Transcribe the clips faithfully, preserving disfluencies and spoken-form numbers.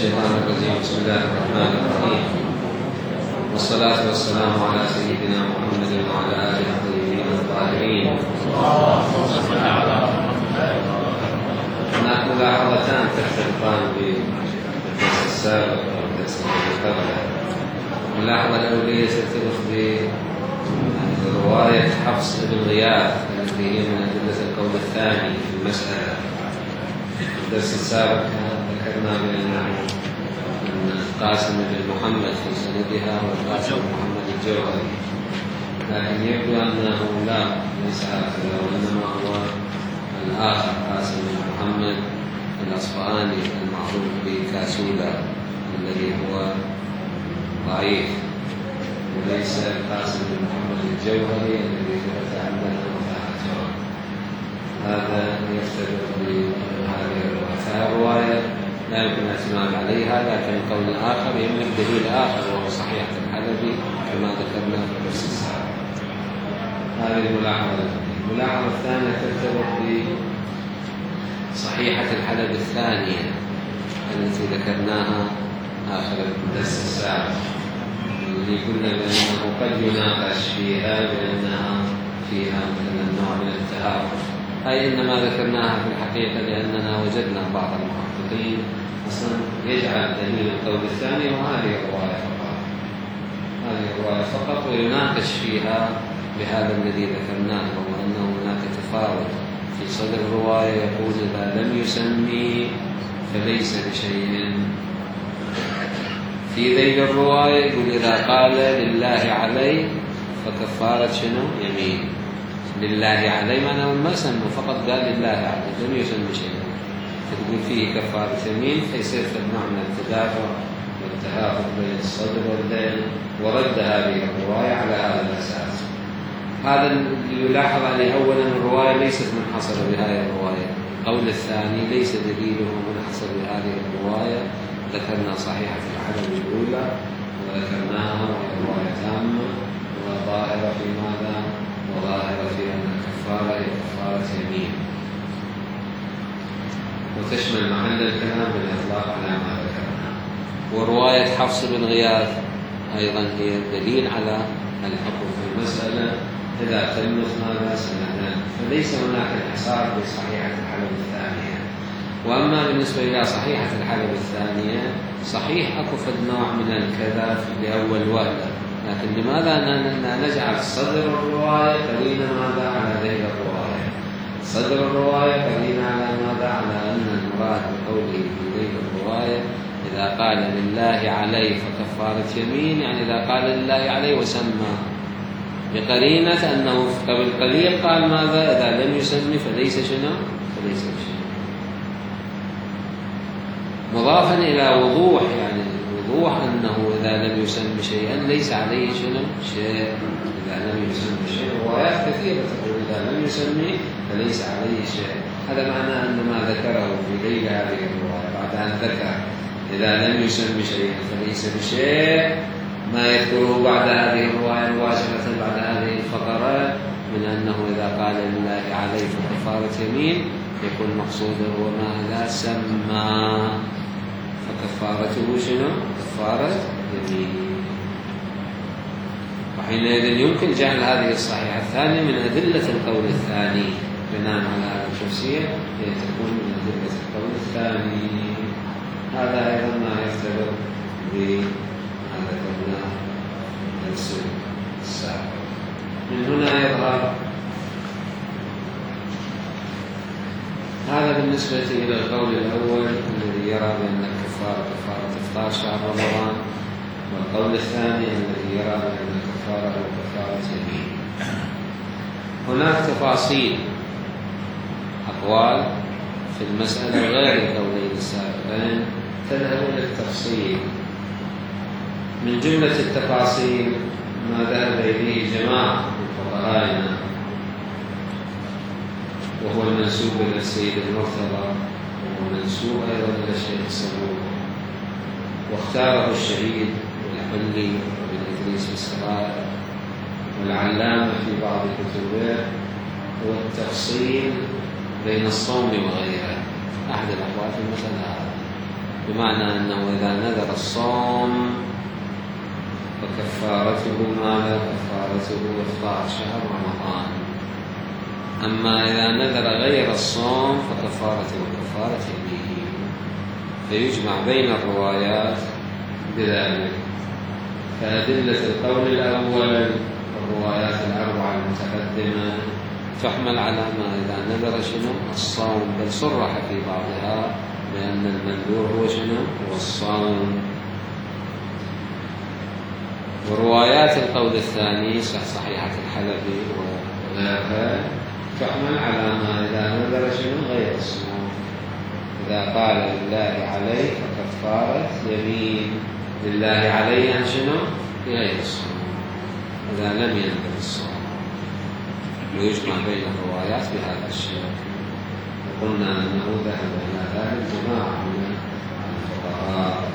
الشيطان الرجيم. بسم الله الرحمن الرحيم، والصلاة والسلام على سيدنا محمد وعلى آله الطيبين الطاهرين. هناك ملاحظتان تختلفان بالدرس السابق والدرس الذي قبله. الملاحظة الأولية ترتبط برواية حفص بن غياث التي هي من أدلة القول الثاني في المسألة. الدرس السابق ذكرنا بأن القاسم بن محمد في سندها والقاسم بن محمد الجوهري، لكن يبدو أنه لا ليس هكذا، وإنما هو الآخر قاسم بن محمد الأصفهاني المعروف بكاسولا الذي هو ضعيف، وليس القاسم بن محمد الجوهري الذي ثبت عندنا وفاته. هذا يفترق بهذه الرواية، فالرواية لا يمكن الاعتماد عليها، لكن القول الآخر يملك دليل آخر وهو صحيحة الحلبي كما ذكرنا في الدرس السابق. هذه الملاحظة. الملاحظة الثانية ترتبط بصحيحة الحلبي الثانية التي ذكرناها آخر الدرس السابق، اللي قلنا بأنه قد يناقش فيها بأنها فيها مثلا نوع من التهاون، أي إنما ذكرناها في الحقيقة لأننا وجدنا بعض المحققين أصلا يجعل دليل القول الثاني وهذه الرواية فقط، هذه الرواية فقط، ويناقش فيها بهذا الذي ذكرناه، وهو أنه هناك تفاوت في صدر الرواية يقول إذا لم يسمي فليس بشيء، في ذيل الرواية يقول إذا قال لله علي فكفارة شنو؟ يمين. لله علي معناه ما سموا، فقط قال لله علي لم يسمي شيئا، فتقول فيه كفارة يمين، فيصير نوع من التدافع والتهافت بين الصدر والذيل، ورد هذه الرواية على هذا الأساس. هذا اللي يلاحظ عليه أولا الرواية ليست منحصرة بهذه الرواية، القول الثاني ليس دليله منحصر بهذه الرواية. ذكرنا صحيحة الحلبي الأولى وذكرناها وهي رواية تامة وظاهرة في ماذا؟ وظاهرة في أن الكفارة هي كفارة يمين، وتشمل محل الكلام بالإطلاق على ما ذكرنا. ورواية حفص بن غياث أيضا هي دليل على الحكم في المسألة إذا تمت ماذا؟ سنتان، فليس هناك انحصار بصحيحة الحلبي الثانية. وأما بالنسبة إلى صحيحة الحلبي الثانية صحيح أكو فد نوع من الكذا في أول وهلة، لكن لماذا نجعل صدر الرواية قرينا ماذا على ذيل الرواية؟ صدر الرواية قرينا على ماذا؟ على أن المراد بقوله في ذيل الرواية إذا قال لله علي فكفارة يمين، يعني إذا قال لله علي وسمى، بقرينة أنه قبل قليل قال ماذا؟ إذا لم يسمي فليس شنو؟ فليس شيء، مضافا إلى وضوح، يعني وضوح أنه إذا لم يسمي شيئا ليس عليه شنو؟ شيء. إذا لم يسمي شيء، روايات كثيرة تقول إذا لم يسمي فليس عليه شيء. هذا معناه أن ما ذكره في ذيل هذه الرواية بعد أن ذكر إذا لم يسمي شيئا فليس بشيء، ما يذكره بعد هذه الرواية مباشرة بعد هذه الفقرة من أنه إذا قال لله علي فكفارة يمين يكون مقصوده هو ماذا؟ سمى، فكفارته شنو؟ كفارة يمين. وحينئذ يمكن جعل هذه الصحيحة الثانية من أدلة القول الثاني بناء على هذا التفسير، هي تكون من أدلة القول الثاني. هذا أيضا ما يرتبط بما ذكرناه في الدرس السابق. من هنا يظهر هذا بالنسبة إلى القول الأول الذي يرى بأن الكفارة كفارة إفطار شهر رمضان، والقول الثاني الذي يرى بأن الكفارة هو كفارة يمين. هناك تفاصيل أقوال في المسألة غير القولين السابقين تذهب للتفصيل. من جملة التفاصيل ما ذهب إليه جماعة من فقهائنا، وهو المنسوب إلى السيد المرتضى، وهو منسوب أيضا إلى الشيخ الصبور، واختاره الشهيد والحلي وابن إدريس في السراء والعلامة في بعض كتبه، هو التفصيل بين الصوم وغيره. أحد الأقوال في المسألة هذا بمعنى أنه إذا نذر الصوم فكفارته ماذا؟ كفارته إفطار شهر رمضان. أما إذا نذر غير الصوم فكفارته كفارة يمين. فيجمع بين الروايات بذلك. فأدلة القول الأول الروايات الأربعة المتقدمة تحمل على ما إذا نذر شنو؟ الصوم، بل صرح في بعضها بأن المنذور هو شنو؟ هو الصوم. وروايات القول الثاني صحيحة الحلبي وغيرها تحمل على ما إذا نذر شنو؟ غير الصوم. إذا قال لله عليه فكفارة يمين، لله عليه عن شنو؟ غير الصوم، إذا لم ينذر الصوم. ويجمع بين الروايات بهذا الشيء. وقلنا أنه ذهب إلى ذلك جماعة من الفقهاء.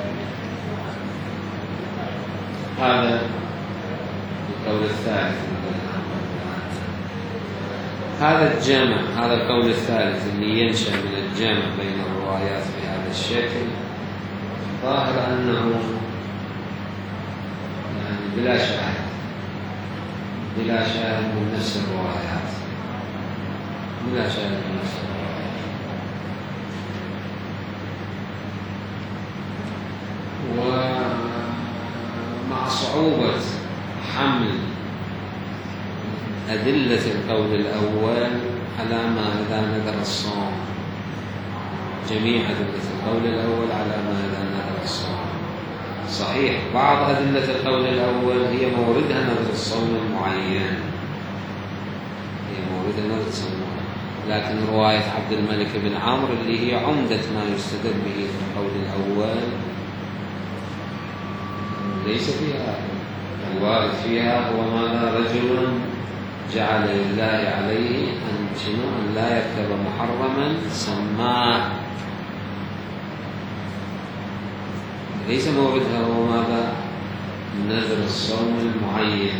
هذا القول الثالث. هذا الجمع، هذا القول الثالث اللي ينشأ من الجمع بين الروايات بهذا الشكل، ظاهر أنه يعني بلا شاهد، بلا شاهد من نفس الروايات، بلا شاهد من نفس الروايات. ومع صعوبة حمل أدلة القول الأول على ما إذا نذر الصوم، جميع أدلة القول الأول على ما إذا نذر الصوم. صحيح بعض أدلة القول الأول هي موردها نذر الصوم المعين، هي موردها نذر الصوم المعين، لكن رواية عبد الملك بن عمرو اللي هي عمدة ما يستدل به في القول الأول ليس فيها. الوارد فيها هو ماذا؟ رجل جعل لله عليه أن شنو؟ أن لا يركب محرما سماه. ليس موردها هو ماذا؟ نذر الصوم المعين.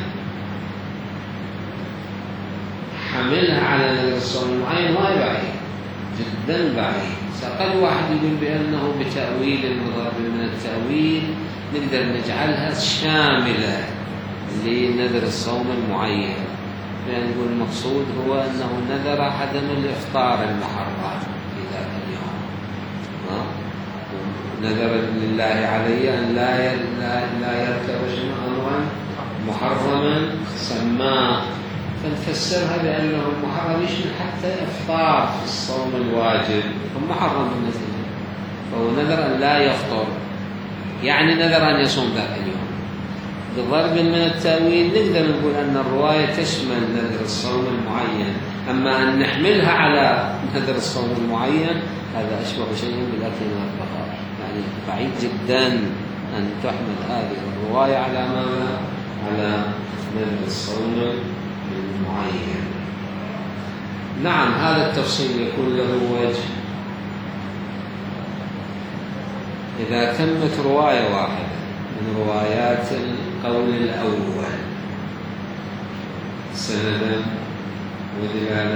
حملها على نذر الصوم المعين ما بعيد، جدا بعيد. أقل واحد يقول بأنه بتأويل المضاد من التأويل نقدر نجعلها شاملة لنذر الصوم المعين، لأن نقول المقصود هو أنه نذر عدم الإفطار المحرم في ذاك اليوم. نذر لله عليه أن لا لا يركب أمرا محرما سماه، فنفسرها بأنه المحرم يشمل حتى إفطار في الصوم الواجب، محرم بالنسبة، فهو نذر أن لا يفطر، يعني نذر أن يصوم ذاك اليوم. بضرب من التأويل نقدر نقول أن الرواية تشمل نذر الصوم المعين، أما أن نحملها على نذر الصوم المعين هذا أشبه شيء بالأكل والبقاء، يعني بعيد جدا أن تحمل هذه الرواية على ما على نذر الصوم المعين. نعم هذا التفصيل يكون له وجه إذا تمت رواية واحدة من روايات القول الأول سندا ودلالة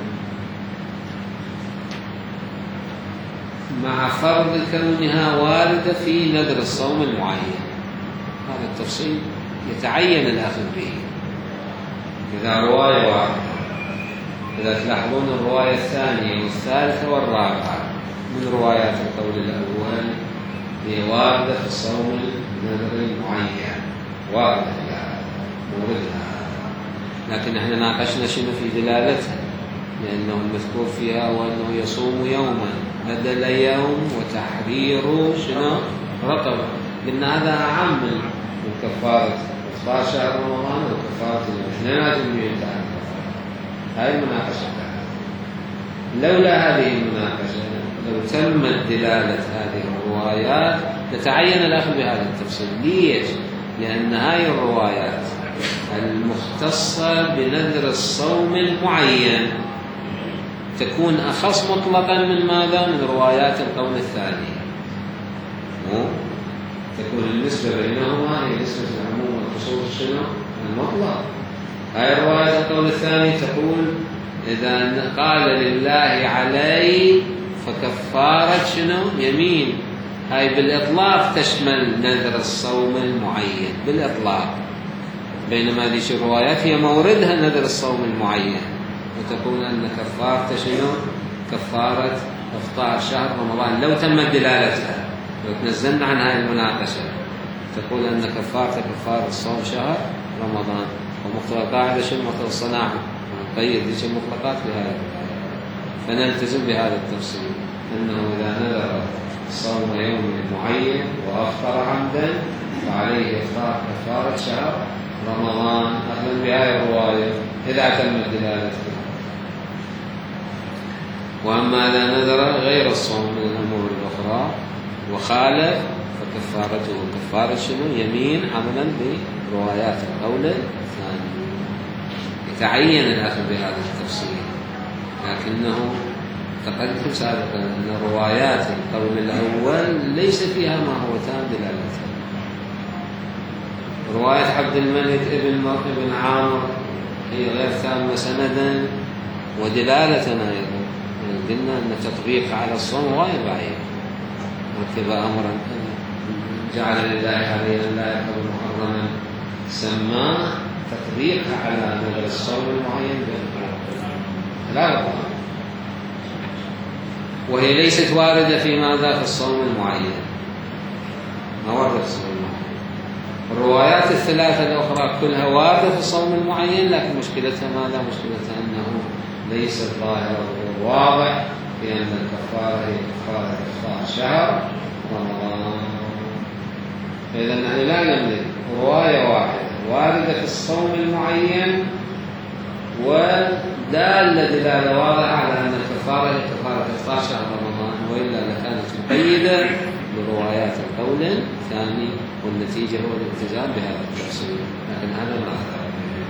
مع فرض كونها واردة في نذر الصوم المعين. هذا التفصيل يتعين الأخذ به. إذا رواية واحدة، إذا تلاحظون الرواية الثانية والثالثة والرابعة من روايات القول الأول هي واردة في الصوم النذر المعين، واردة موردها، لكن احنا ناقشنا شنو في دلالتها، لأنه المذكور فيها هو أنه يصوم يوما بدل يوم وتحرير شنو رقبة، لأن هذا أعم من كفارة إفطار شهر رمضان وكفارة الاثنين ينتهي. هذه المناقشة. لولا هذه المناقشة لو تمت دلالة هذه الروايات لتعين الأخذ بهذا التفصيل. ليش؟ لأن هذه الروايات المختصة بنذر الصوم المعين تكون أخص مطلقا من ماذا؟ من روايات القول الثاني. تكون النسبة بينهما هي نسبة العموم والخصوص شنو؟ المطلق. هاي رواية القول الثاني تقول إذا قال لله علي فكفارة شنو؟ يمين، هاي بالإطلاق تشمل نذر الصوم المعين بالإطلاق، بينما هذه الروايات هي موردها نذر الصوم المعين، وتكون أن كفارة شنو؟ كفارة إفطار شهر رمضان لو تمت دلالتها، لو تنزلنا عن هذه المناقشة تقول أن كفارة كفارة صوم شهر رمضان. ومقتضى القاعدة شنو؟ مقتضى الصناعة نقيد ذيك المطلقات بهذا، فنلتزم بهذا التفصيل أنه إذا نذر صوم يوم معين وأفطر عمدا فعليه إفطار كفارة شهر رمضان أخذا بهذه الرواية إذا تمت دلالتها. وأما إذا نذر غير الصوم من الأمور الأخرى وخالف فكفارته كفارة شنو؟ يمين عملا بروايات القول الثاني. يتعين الأخذ بهذا التفصيل، لكنه تقدم سابقا أن روايات القول الأول ليس فيها ما هو تام دلالته. رواية عبد الملك ابن ابن عامر هي غير تامة سندا ودلالة أيضا. قلنا أن تطبيق على الصوم غير بعيد، رتب أمرا جعل لله عليه أن لا يقبل محرما سماه تطبيقها على نذر الصوم المعين لا غلط، وهي ليست واردة في ماذا؟ في الصوم المعين، ما وردت في الصوم المعين. الروايات الثلاثة الأخرى كلها واردة في الصوم المعين، لكن مشكلتها ماذا؟ مشكلتها أنه ليس الظاهر واضح في أن الكفارة هي كفارة إفطار شهر رمضان. فإذا نحن لا نملك رواية واحدة واردة في الصوم المعين ودالة دلالة واضحة على أن الكفارة هي كفارة إفطار شهر رمضان، وإلا لكانت مقيدة بروايات القول الثاني، والنتيجة هو الالتزام بهذا التفصيل، لكن هذا ما أخذ.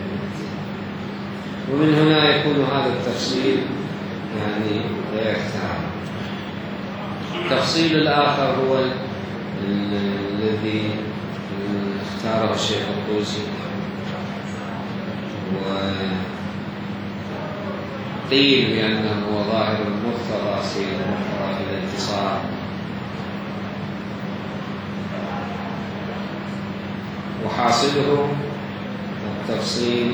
ومن هنا يكون هذا التفصيل يعني غير تام. التفصيل الآخر هو الذي اختاره الشيخ الطوسي، وقيل بأنه هو ظاهر المقتضى سير المقتضى في الانتصار، وحاصله التفصيل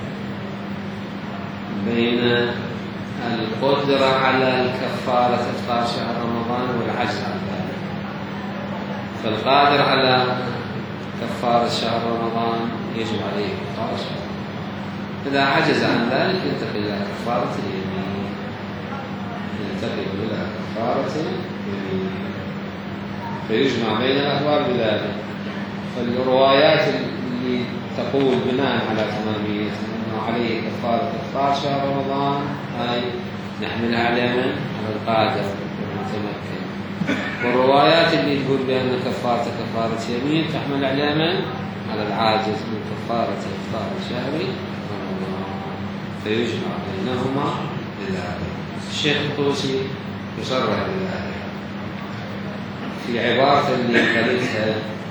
بين القدرة على الكفارة إفطار شهر رمضان والعجز عن ذلك. فالقادر على كفارة شهر رمضان يجب عليه إفطار شهر، إذا عجز عن ذلك ينتقل إلى كفارة اليمين، ينتقل إلى كفارة اليمين، فيجمع بين الأخبار بذلك. فالروايات اللي تقول بناء على تماميتها أنه عليه كفارة إفطار شهر رمضان هاي نحملها على من؟ على القادر المتمكن. والروايات اللي تقول بأن كفارة كفارة يمين تحمل على من؟ على العاجز من كفارة إفطار شهر رمضان، فيجمع بينهما بذلك. الشيخ الطوسي يصرح بذلك في عبارة اللي قالتها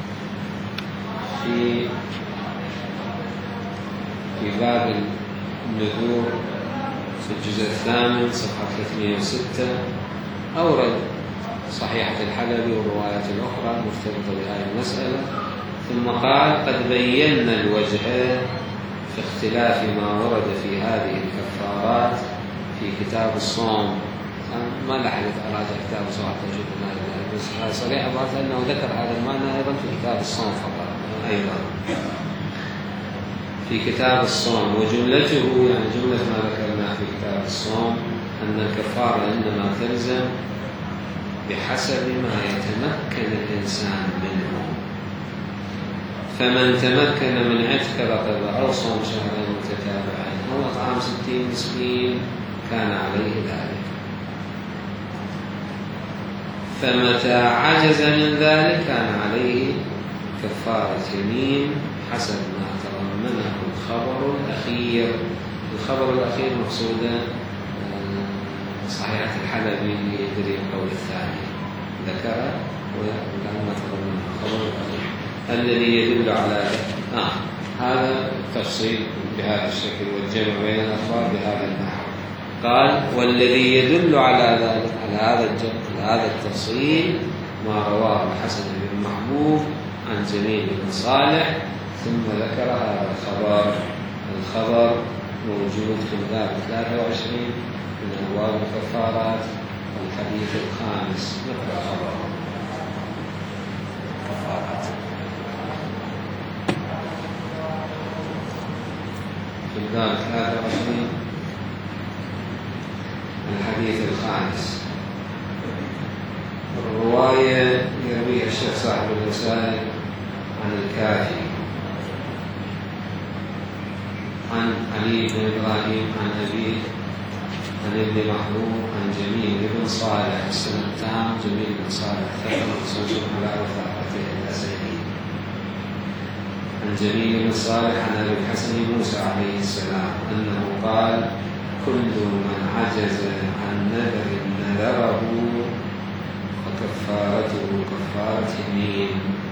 في في باب النذور في الجزء الثامن صفحة ثلاثمئة وستة، أورد صحيحة الحلبي والروايات الأخرى المرتبطة بهذه المسألة، ثم قال: قد بينا الوجه في اختلاف ما ورد في هذه الكفارات في كتاب الصوم. ما لحقت أراجع كتاب الصوم حتى أشوف بس هذا صريح عبارة أنه ذكر هذا المعنى أيضا في كتاب الصوم فقط أيضا في كتاب الصوم. وجملته يعني جملة ما ذكرناه في كتاب الصوم أن الكفارة إنما تلزم بحسب ما يتمكن الإنسان منه، فمن تمكن من عتق رقبة أو صوم شهرين متتابعين أو إطعام ستين مسكين كان عليه ذلك، فمتى عجز من ذلك كان عليه كفارة يمين حسب ما تضمنه الخبر الأخير. الخبر الأخير مقصودا صحيحة الحلبي يدري القول الثاني ذكر ولما تضمنه الخبر الأخير الذي يدل على آه هذا التفصيل بهذا الشكل والجمع بين الأخبار بهذا النحو. قال: والذي يدل على ذلك على هذا الجمع على هذا التفصيل ما رواه الحسن بن محبوب عن جميل بن صالح، ثم ذكر هذا الخبر. الخبر موجود في الباب ثلاثة وعشرين من أبواب الكفارات، والحديث الخامس. نقرأ خبره. في الباب ثلاثة وعشرين الحديث الخامس. الرواية يرويها الشيخ صاحب الرسالة عن الكافي عن علي بن إبراهيم عن أبيه عن ابن محبوب عن جميل بن صالح السنتام. جميل بن صالح ثقة منصوص على رفاقته الأسدي. عن جميل بن صالح عن أبي الحسن موسى عليه السلام أنه قال: كل من عجز عن نذر نذره فكفارته كفارة يمين.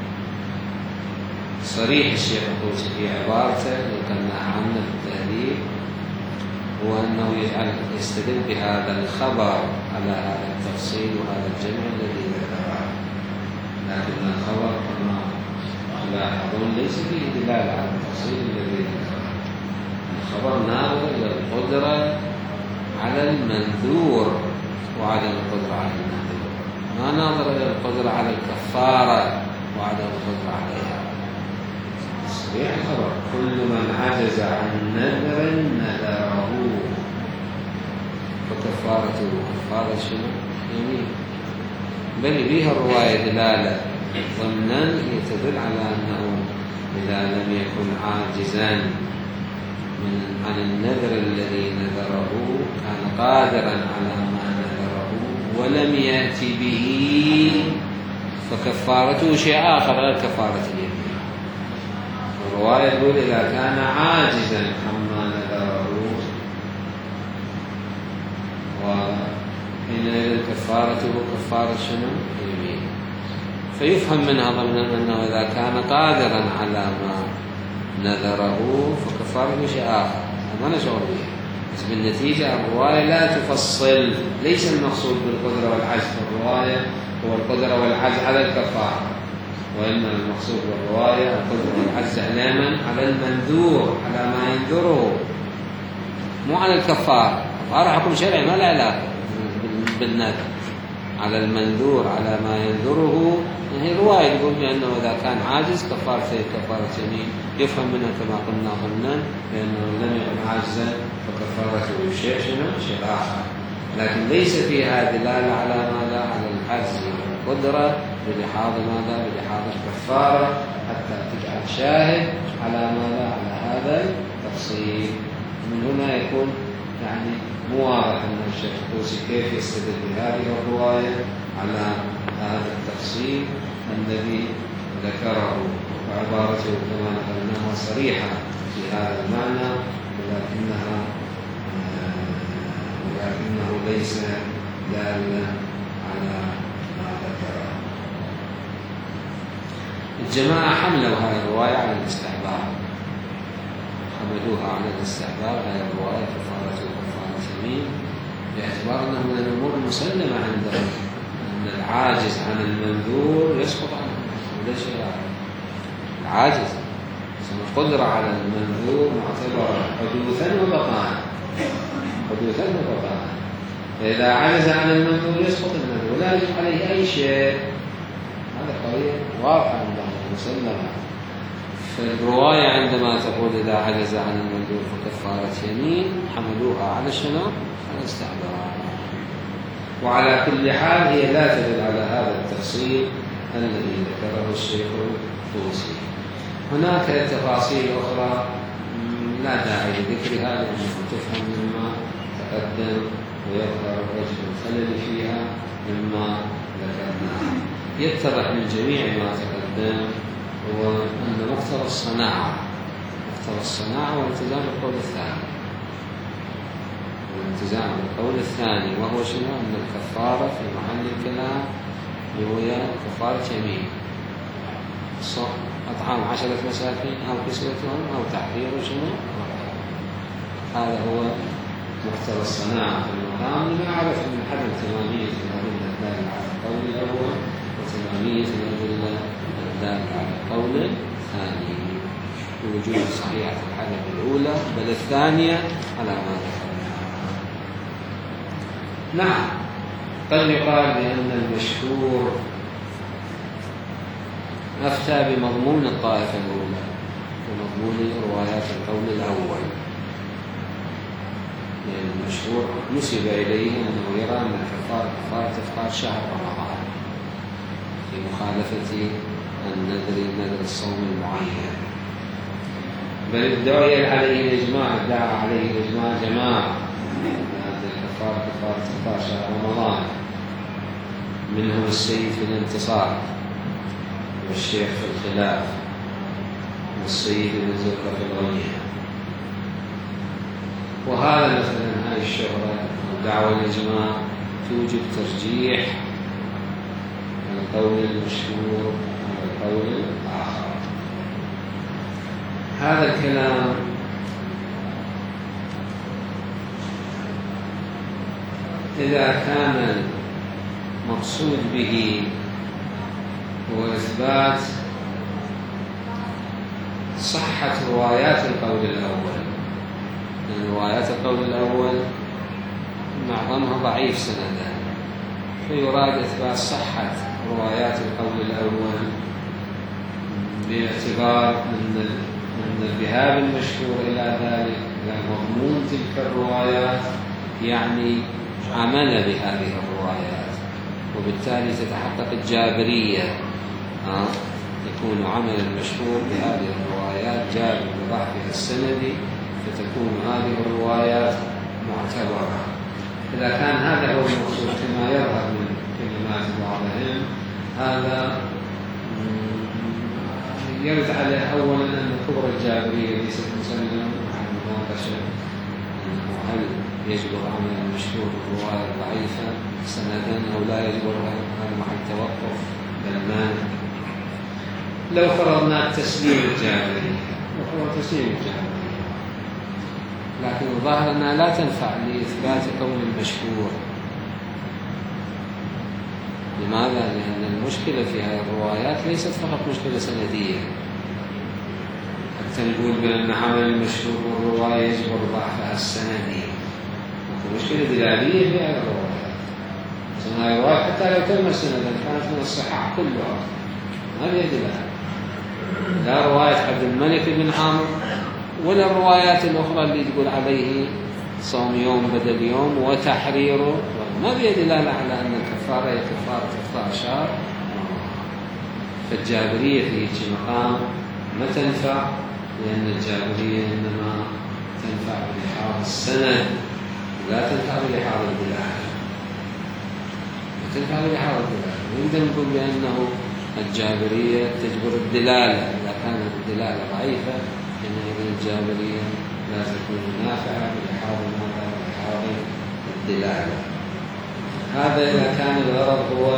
صريح الشيخ الطوسي في عبارته لو كنا عنه في التهذيب هو أنه يجعل يستدل بهذا الخبر على هذا التفصيل وهذا الجمع الذي ذكره، لكن الخبر كما تلاحظون ليس فيه دلالة على التفصيل الذي ذكره. الخبر ناظر إلى القدرة على المنذور وعدم القدرة على المنذور، ما ناظر إلى القدرة على الكفارة وعدم القدرة عليها. صحيح الخبر: كل من عجز عن نذر نذره فكفارته كفارة شنو؟ يمين. بل بها الرواية دلالة ضمنا يتدل على أنه إذا لم يكن عاجزا من عن النذر الذي نذره كان قادرا على ما نذره ولم يأتي به فكفارته شيء آخر غير كفارة اليمين. الرواية تقول إذا كان عاجزا عما نذره وحينئذ كفارته كفارة شنو؟ اليمين. فيفهم منها ضمنا أنه إذا كان قادرا على ما نذره فكفارته شيء آخر، ما نشعر به. بس بالنتيجة الرواية لا تفصل، ليس المقصود بالقدرة والعجز في الرواية هو القدرة والعجز على الكفارة، وإنما المقصود بالرواية القدرة والعجز على على المنذور، على ما ينذره، مو على الكفارة. الكفارة حكم شرعي ما له علاقة بالنذر. على المنذور على ما ينذره هي رواية تقول بأنه إذا كان عاجز كفارته كفارة يمين. يفهم منها كما قلنا ضمنا بأنه لم يكن عاجزا فكفارته شيء شنو؟ شيء آخر، لكن ليس فيها دلالة على ماذا؟ على العجز والقدرة بلحاظ ماذا؟ بلحاظ الكفارة، حتى تجعل شاهد على ماذا؟ على هذا التفصيل. من هنا يكون يعني مو واضح أن الشيخ الطوسي كيف يستدل بهذه الرواية على هذا التفصيل الذي ذكره، وعبارته كما نقلناها صريحة في هذا المعنى، ولكنها ولكنه ليس دالا على ما ذكره. الجماعة حملوا هذه الرواية على الاستحباب، حملوها على الاستحباب هذه الرواية كفارة وكفارة يمين، باعتبار أنه من الأمور المسلمة عندهم أن العاجز عن المنذور يسقط عنه ولا شيء آخر. العاجز القدرة على المنذور معتبرة حدوثا وبقاء، حدوثا وبقاء. فإذا عجز عن المنذور يسقط المنذور ولا يجب عليه أي شيء. هذا قضية واضحة عندهم مسلمة. فالرواية عندما تقول إذا عجز عن المنذور فكفارة يمين حملوها على شنو؟ على الاستحباب. وعلى كل حال هي لا تدل على هذا التفصيل الذي ذكره الشيخ الطوسي. هناك تفاصيل أخرى لا داعي لذكرها لأنها تفهم مما تقدم ويظهر وجه الخلل فيها مما ذكرناه. يتضح من جميع ما تقدم هو أن مقتضى الصناعة مقتضى الصناعة والالتزام بالقول الثاني والالتزام بالقول الثاني وهو شنو؟ أن الكفارة في محل الكلام وهي كفارة يمين، صح؟ أطعام عشرة مساكين أو كسوتهم أو تحرير شنو؟ هذا هو مقتضى الصناعة في المقام. لنعرف من حد التمامية في هذه الدالة على القول الأول وتبعية الأدلة الدالة على القول الثاني بوجود صحيحة الحالة الأولى بل الثانية على ما ذكرنا. نعم، قد يقال بأن المشهور أفتى بمضمون الطائفة الأولى ومضمون روايات القول الأول، لأن المشهور نسب إليه أنه يرى أن الكفار كفارة إفطار شهر رمضان في مخالفة النذر نذر الصوم المعين، بل ادعي عليه الإجماع ادعى عليه الإجماع جماعة أن الكفار كفارة إفطار شهر رمضان، منهم السيد في الانتصار والشيخ في الخلاف والسيد بن زرقة في الغنية. وهذا مثلا هذه الشهرة دعوة الإجماع توجب ترجيح القول المشهور على القول الآخر. هذا الكلام إذا كان المقصود به هو إثبات صحة روايات القول الأول، لأن روايات القول الأول معظمها ضعيف سندا، فيراد إثبات صحة روايات القول الأول باعتبار أن الذهاب المشهور إلى ذلك إلى مضمون تلك الروايات يعني عمل بهذه الروايات، وبالتالي تتحقق الجابرية. آه. يكون عمل المشهور بهذه الروايات جابر بضعفها السندي، فتكون هذه الروايات معتبرة. إذا كان هذا هو المقصود كما يظهر من كلمات بعضهم، هذا يرد عليه أولا أن كبر الجابرية ليست مسلمة عن مناقشة هل يجبر عمل المشهور بالرواية الضعيفة سندا أو لا يجبر، هذا محل توقف بل مانع. لو فرضنا تسليم الجابرية لو فرضنا تسليم الجابرية لكن الظاهر أنها لا تنفع لإثبات كون المشهور. لماذا؟ لأن المشكلة في هذه الروايات ليست فقط مشكلة سندية، حتى نقول بأن عمل المشهور والرواية يجبر ضعفها السندي، مشكلة دلالية في هذه الروايات. هذه الرواية حتى لو تم سندا كانت من الصحاح كلها ما فيها دلالة، لا رواية عبد الملك بن عامر ولا الروايات الأخرى اللي تقول عليه صوم يوم بدل يوم وتحريره، ما فيها دلالة على أن الكفارة هي كفارة إفطار شهر. فالجابرية في هيك مقام ما تنفع، لأن الجابرية إنما تنفع بلحاظ السند لا تنفع بلحاظ الدلالة، تنفع بلحاظ الدلالة. ونقدر نقول بأنه الجابرية تجبر الدلالة، إذا كانت الدلالة ضعيفة فإن الجابرية لا تكون نافعة بلحاظ ماذا؟ بلحاظ الدلالة. هذا إذا كان الغرض هو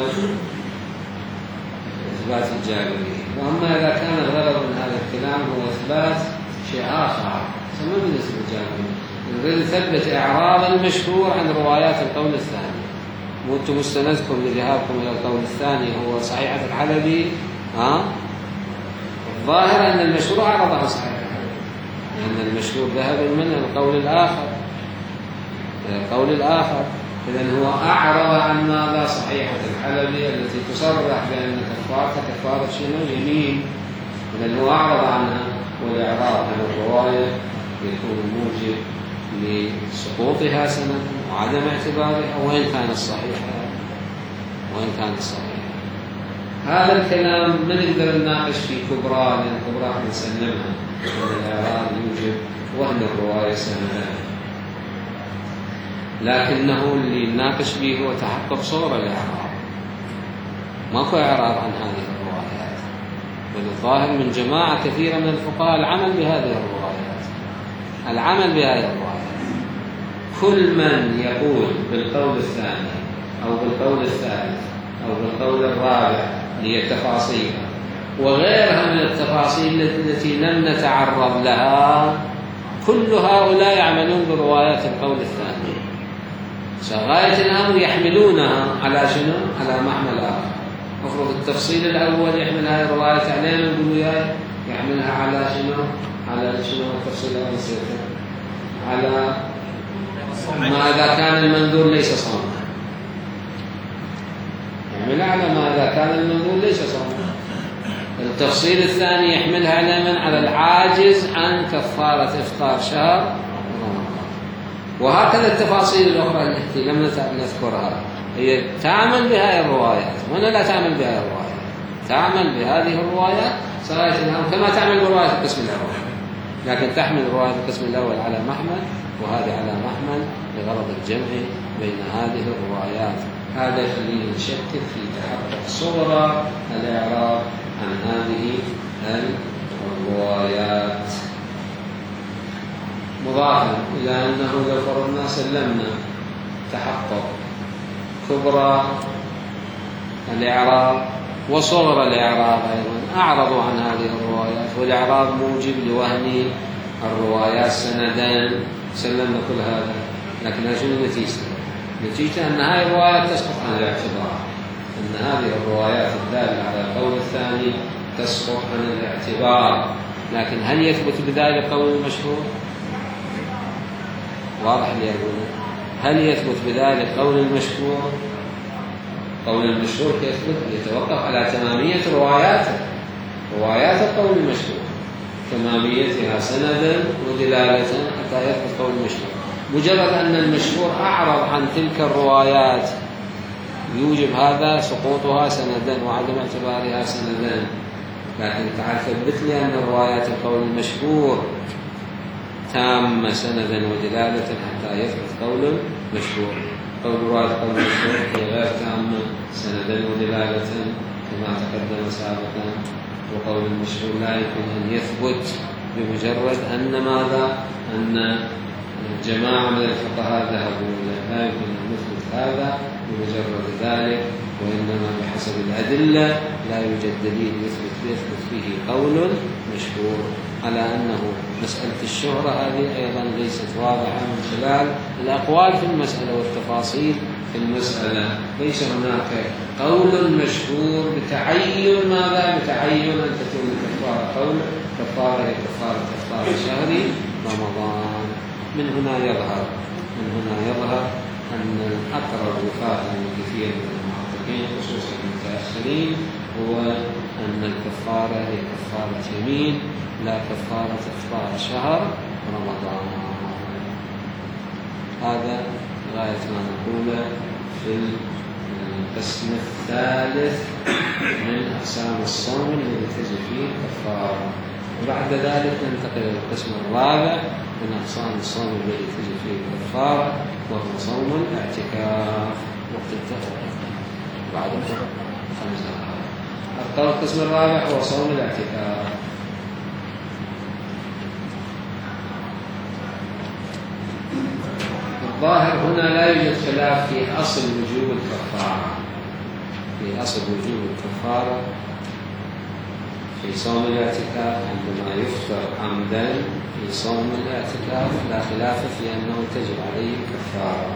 إثبات الجابرية. وأما إذا كان الغرض من هذا الكلام هو إثبات شيء آخر، فما بالنسبة للجابرية نريد نثبت إعراض المشهور عن روايات القول الثاني، وأنتم مستندكم لذهابكم إلى القول الثاني هو صحيحة الحلبي. ها؟ الظاهر أن المشهور أعرض عن صحيحة الحلبي، لأن المشهور ذهب من القول الآخر القول الآخر إذن هو أعرض عن ماذا؟ صحيحة الحلبي التي تصرح بأن كفارتها كفارة شنو؟ يمين. إذن هو أعرض عنها، والإعراض عن الرواية يكون موجب لسقوطها سنة وعدم اعتبارها وإن كانت صحيحة وإن كانت صحيحة. هذا الكلام ما نقدر نناقش في كبرى، لأن كبرى نسلمها أن الإعراض يوجب وهن الرواية سنة، لكنه اللي نناقش به هو تحقق صورة الإعراض. ماكو إعراض عن هذه الروايات، بل الظاهر من جماعة كثيرة من الفقهاء العمل بهذه الروايات العمل بهذه الروايات كل من يقول بالقول الثاني أو بالقول الثالث أو بالقول الرابع هي التفاصيل وغيرها من التفاصيل التي لم نتعرض لها، كل هؤلاء يعملون بروايات القول الثاني. غاية الأمر يحملونها على شنو؟ على محمل آخر، المفروض التفصيل الأول يحمل هاي الرواية علينا نقول وياي يحملها على شنو؟ على شنو التفصيل الأول سيرته؟ على ما إذا كان المنذور ليس صوما، يحملها على ما إذا كان المنذور ليس صوما. التفصيل الثاني يحملها على من؟ على العاجز عن كفارة إفطار شهر رمضان. وهكذا التفاصيل الأخرى التي لم نذكرها هي تعمل بهذه الروايات، وأنا لا تعمل بهذه الروايات، تعمل بهذه الروايات صارت كما تعمل برواية القسم الأول، لكن تحمل رواية القسم الأول على محمل وهذه على محمل لغرض الجمع بين هذه الروايات. هذا يخلينا نشكك في تحقق صورة الإعراب عن هذه الروايات. مضافا إلى أنه لو فرضنا سلمنا تحقق كبرى الإعراب وصغر الإعراب أيضا أعرضوا عن هذه الروايات، والإعراب موجب لوهن الروايات سندان، سلمنا كل هذا، لكن شنو النتيجة؟ نتيجة أن هذه الروايات تسقط عن الاعتبار، أن هذه الروايات الدالة على القول الثاني تسقط عن الاعتبار. لكن هل يثبت بذلك قول المشهور؟ واضح لي أقول هل يثبت بذلك قول المشهور؟ قول المشهور يثبت يتوقف على تمامية رواياته، روايات القول المشهور تماميتها سندا ودلالة حتى يثبت قول المشهور. مجرد أن المشهور أعرض عن تلك الروايات يوجب هذا سقوطها سندا وعدم اعتبارها سندا. لكن تعال ثبت لي أن روايات القول المشهور تامة سندا ودلالة حتى يثبت قول مشهور. قول رواية قول مشهور هي غير تامة سندا ودلالة كما تقدم سابقا، وقول المشهور لا يمكن أن يثبت بمجرد أن ماذا؟ أن جماعة من الفقهاء ذهبوا لا يمكن أن نثبت هذا بمجرد ذلك، وإنما بحسب الأدلة لا يوجد دليل يثبت يثبت فيه قول مشهور. على أنه مسألة الشهرة هذه أيضا ليست واضحة من خلال الأقوال في المسألة والتفاصيل في المسألة. ليس هناك قول مشهور بتعين ماذا؟ بتعين أن تكون الكفارة قول كفارة هي كفارة إفطار شهر رمضان. من هنا يظهر من هنا يظهر أن الأقرب وفاقا لكثير من المحققين خصوصا المتأخرين هو أن الكفارة هي كفارة يمين لا كفارة إفطار شهر رمضان. هذا غاية ما نقوله في القسم الثالث من أقسام الصوم الذي تجري فيه الكفارة. وبعد ذلك ننتقل إلى القسم الرابع من أقسام الصوم الذي تجري فيه الكفارة، وهو صوم الاعتكاف. وقت التفريق بعد خمس دقائق. القسم الرابع هو صوم الاعتكاف. الظاهر هنا لا يوجد خلاف في أصل وجوب الكفارة، في أصل وجوب الكفارة في صوم الاعتكاف عندما يفطر عمدا في صوم الاعتكاف لا خلاف في أنه تجب عليه الكفارة،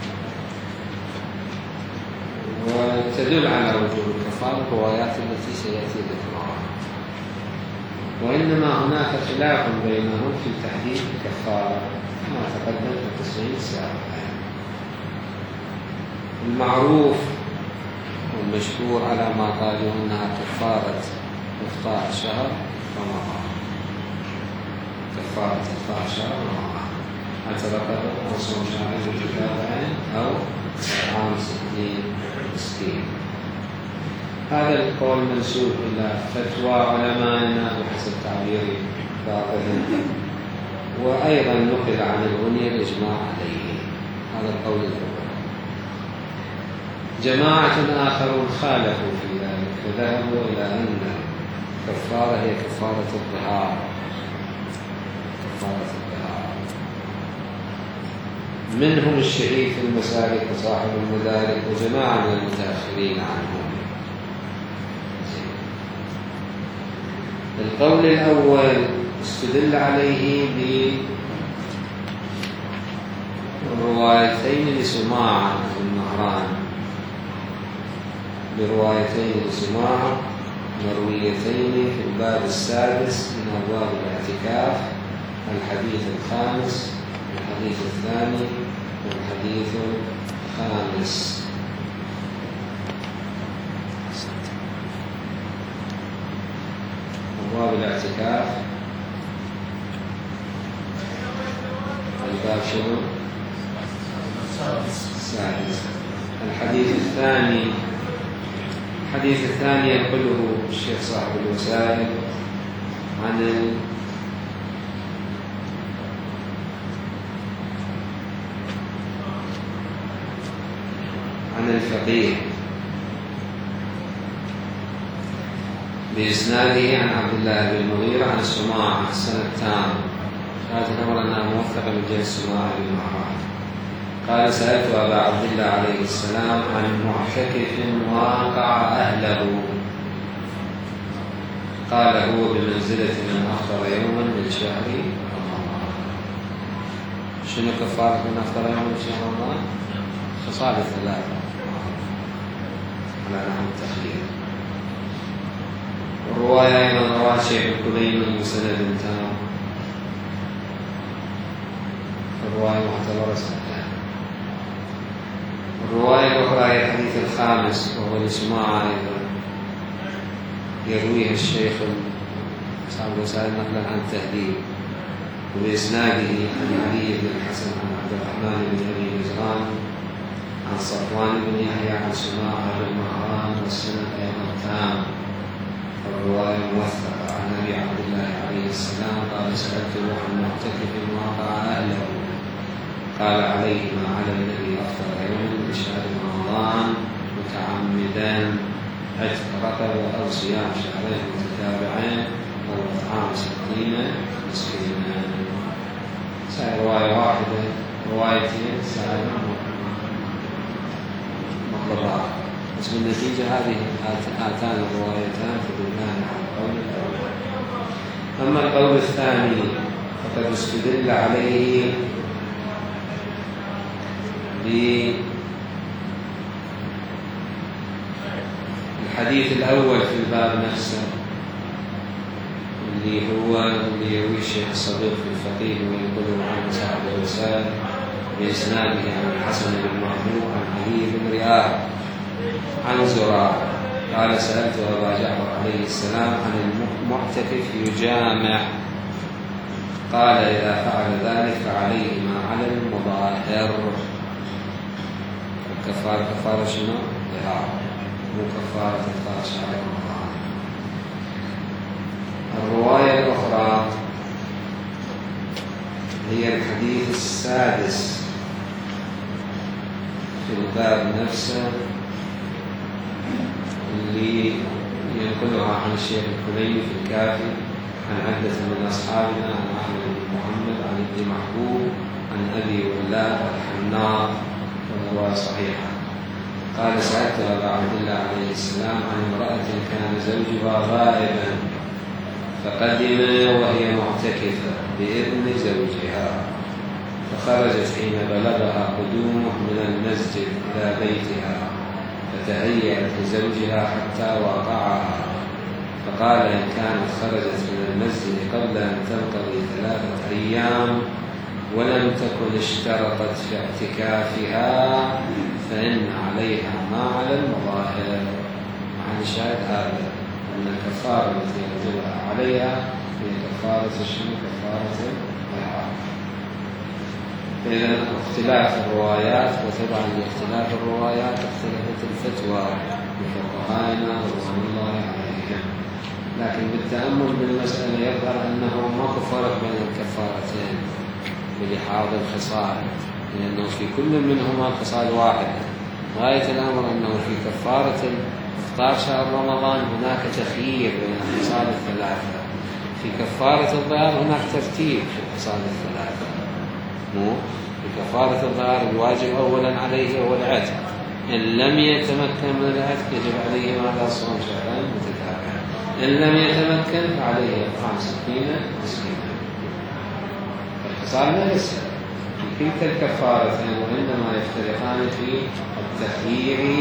وتدل على وجوب الكفارة الروايات التي سيأتي ذكرها. وإنما هناك خلاف بينهم في تحديد الكفارة كما تقدم في التسعين السابق. المعروف والمشهور على ما قالوا أنها كفارة إفطار شهر رمضان، كفارة إفطار شهر رمضان، اعترف أو صوم شهرين متتابعين أو إطعام ستين مسكين. هذا القول منسوب إلى فتوى علمائنا بحسب تعبير بعضهم، وأيضا نقل عن الغني الإجماع عليه. هذا القول الأول. جماعة آخرون خالفوا في ذلك فذهبوا إلى أن الكفارة هي كفارة الظهار، كفارة الظهار. منهم الشهيد في المسالك وصاحب المدارك وجماعة من المتأخرين عنهم. القول الأول استدل عليه بالروايتين لسماعة بن مهران بروايتين لسماعة مرويتين في الباب السادس من أبواب الاعتكاف: الحديث الخامس والحديث الثاني والحديث الخامس. أبواب الاعتكاف الباب شنو؟ السادس. الحديث الثاني الحديث الثاني ينقله الشيخ صاحب الوسائل عن ال عن الفقيه بإسناده عن عبد الله بن المغيرة عن سماعة السنة التام. هذا الأمر أنها موثقة من جهة سماعة بن معاذ. قال: سألت أبا عبد الله عليه السلام عن معتكف واقع أهله، قال: هو بمنزلة من أفطر يوما من شهر رمضان. شنو كفارة من أفطر يوما من شهر رمضان؟ خصال الثلاثة على نحو التخيير. والرواية أيضا رواه شيخ الكليني بسند تام. الرواية معتبرة سنة. الرواية الأخرى هي الحديث الخامس وهو لسماعة أيضا، يرويه الشيخ صاحب الوسائل نقلا عن التهذيب، وبإسناده عن علي بن الحسن عن عبد الرحمن بن أبي مزران عن صفوان بن يحيى عن سماعة بن مهران، والسند أيضا تام. الرواية موثقة عن أبي عبد الله عليه السلام قال: سألته عن معتكف واقع أهله، قال: عليه ما على الذي أفطر يوما من شهر رمضان متعمدا: عتق رقبة أو صيام شهرين متتابعين أو إطعام ستين مسكينا. سائر رواية واحدة، روايتين سائر مطلبات، بس بالنتيجة هذه هاتان الروايتان تدلان على القول الأول. أما القول الثاني فقد استدل عليه الحديث الأول في الباب نفسه، اللي هو اللي يرويه الشيخ الصديق في الفقيه وينقله عن صاحب الوسائل بإسناده عن الحسن بن محمود عن علي بن رياض عن زرار قال: سألت أبا جعفر عليه السلام عن المعتكف يجامع، قال: إذا فعل ذلك فعليه ما على المظاهر. الكفارة كفارة شنو؟ إحرام، مو كفارة إفطار شهر رمضان. الرواية الأخرى هي الحديث السادس في الباب نفسه، اللي ينقلها عن الشيخ الكليني في الكافي عن عدة من أصحابنا عن أحمد بن محمد عن ابن محبوب عن أبي ولاد الحناط، وهو صحيحة. قال: سألت أبا عبد الله عليه السلام عن امرأة كان زوجها غائبا فقدم وهي معتكفة بإذن زوجها، فخرجت حين بلغها قدومه من المسجد إلى بيتها، فتهيأت لزوجها حتى واقعها، فقال: إن كانت خرجت من المسجد قبل أن تنقضي ثلاثة أيام ولم تكن اشترطت في اعتكافها فإن عليها ما على المظاهر. مع الشاهد هذا أن الكفارة التي يجب عليها هي كفارة الشرك، كفارة الإحرام. إذا اختلاف الروايات، وتبعا لاختلاف الروايات اختلفت الفتوى لفقهائنا رضوان الله عليهم. لكن بالتأمل بالمسألة يظهر أنه ماكو فرق بين الكفارتين بلحاظ الخصال، لأنه في كل منهما خصال واحدة. غاية الأمر أنه في كفارة إفطار شهر رمضان هناك تخيير بين الخصال الثلاثة، في كفارة الظهر هناك ترتيب في الخصال الثلاثة. مو في كفارة الظهر الواجب أولا عليه هو العتق، إن لم يتمكن من العتق يجب عليه ماذا؟ صوم شهرين متتابعين، إن لم يتمكن فعليه إطعام ستين مسكينا. الخصال ليس في كلتا الكفارتين، وإنما يفترقان في التخيير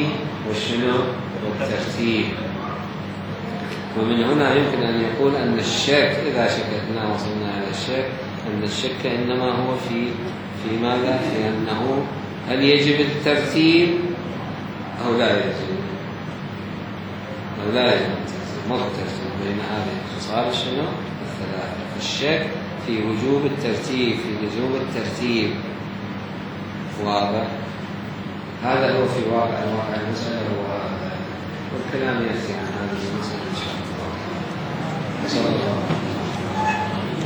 والشنو والترتيب. ومن هنا يمكن أن يقول أن الشك إذا شككنا وصلنا إلى الشك أن الشك إنما هو في في ماذا؟ في أنه هل يجب الترتيب أو لا يجب أو لا يجب الترتيب، ما الترتيب بين هذه الخصال شنو الثلاثة. الشك في وجوب الترتيب، في لزوم الترتيب. واضح؟ هذا هو في واقع واقع المسألة، والكلام يأتي عن هذه المسألة إن شاء الله. صلى الله عليه وسلم.